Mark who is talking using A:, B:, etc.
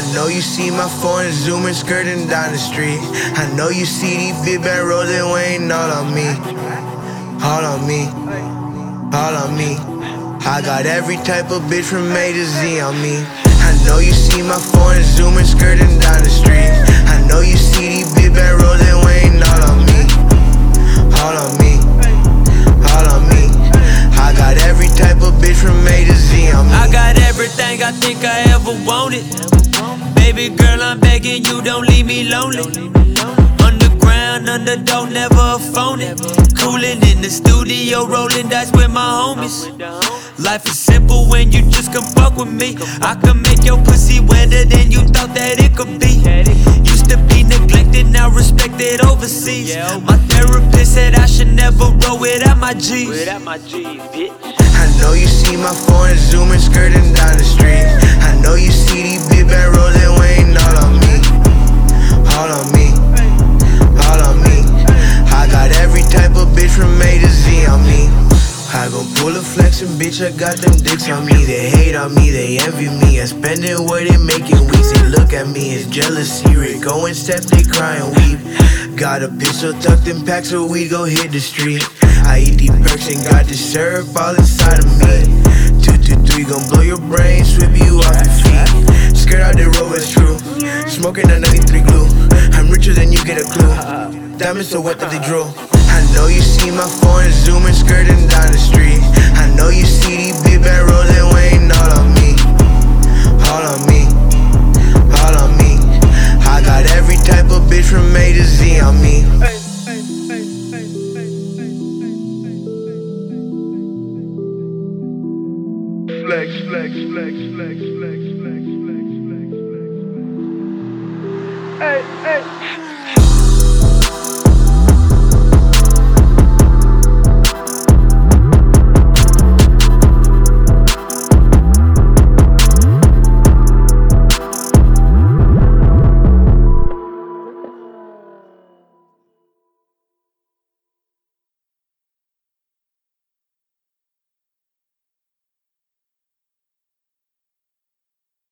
A: know you see my phone zooming, skirting down the street. I know you see these big bad rolling, waiting all on me. All on me, all on me. I got every type of bitch from A to Z on me. I know you see my phone zooming, skirting down the street. I know you see these big bad rolling, waiting all on me. All on me, all on me. I got every type of bitch from A to Z on me.
B: I got everything I think I ever wanted. Baby girl, I'm begging you, don't leave me lonely. Underground, underdog, never a phony. Coolin' in the studio, rolling dice with my homies. Life is simple when you just come fuck with me. I can make your pussy wetter than you thought that it could be. Used to be neglected, now respected overseas. My therapist said I should never roll without my G's.
A: I know you see my phone zooming, skirting down the street. I know you see these big bad rolling, waiting all on me. All on me, all on me. I got every type of bitch from A to Z on me. I gon' pull a flexin', bitch, I got them dicks on me. They hate on me, they envy me. I spend it where they make it weak. They look at me, it's jealousy. Rick go and step, they cry and weep. Got a pistol tucked in packs so we go hit the street. I eat these perks and got the syrup all inside of me. 223 gon' blow your brain, sweep you off your feet. Skirt out the road, it's true. Smoking on 93 glue. I'm richer than you get a clue. Diamonds so wet that they drool. I know you see my phone zooming, skirting down the street. I know you see these big bad rolling, waiting all on me. All on me, all on me. I got every type of bitch from A to Z on me. Flex, flex, flex, flex, flex, flex, flex, flex, flex. Hey, hey.